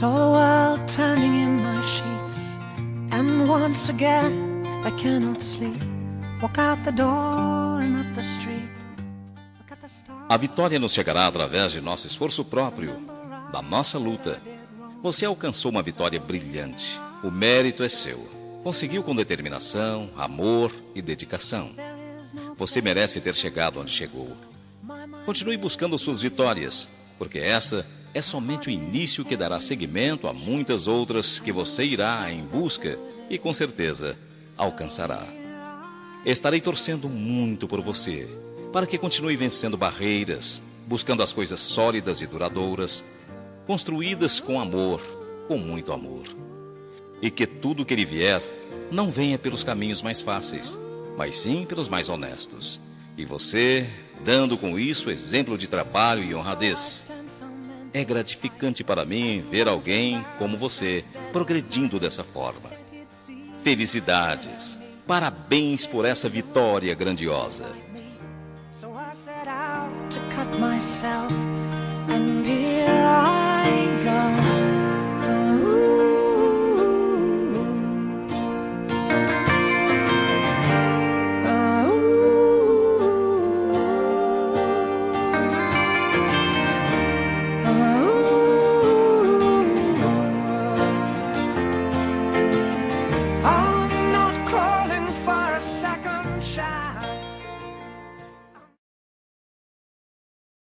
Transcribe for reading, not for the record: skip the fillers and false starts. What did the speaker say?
saw the world turning in my sheets, and once again I cannot sleep. Walk out the door and up the street. A vitória nos chegará através de nosso esforço próprio, da nossa luta. Você alcançou uma vitória brilhante. O mérito é seu. Conseguiu com determinação, amor e dedicação. Você merece ter chegado onde chegou. Continue buscando suas vitórias, porque essa é somente o início que dará seguimento a muitas outras que você irá em busca e, com certeza, alcançará. Estarei torcendo muito por você, para que continue vencendo barreiras, buscando as coisas sólidas e duradouras, construídas com amor, com muito amor. E que tudo que lhe vier não venha pelos caminhos mais fáceis, mas sim pelos mais honestos. E você, dando com isso exemplo de trabalho e honradez. É gratificante para mim ver alguém como você progredindo dessa forma. Felicidades! Parabéns por essa vitória grandiosa. So I set out to cut myself, and